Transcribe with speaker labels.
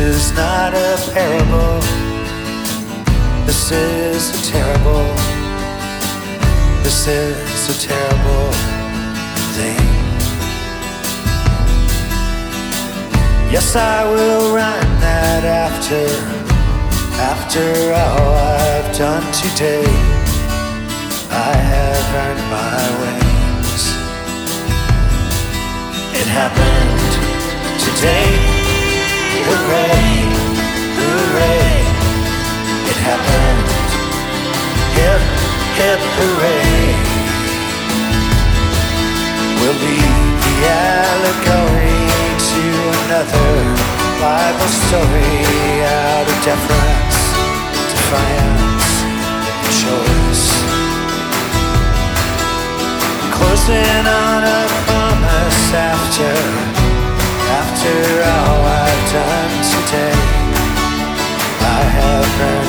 Speaker 1: is not a parable. This is a terrible, this is a terrible thing. Yes, I will rhyme that after all I've done today, I have earned my wings. It happened today, hooray, hooray. It happened, hip, hip, hooray. We'll leave the allegory to another Bible story, out of deference, defiance, and choice. Closing on a promise after all I've done today, I have earned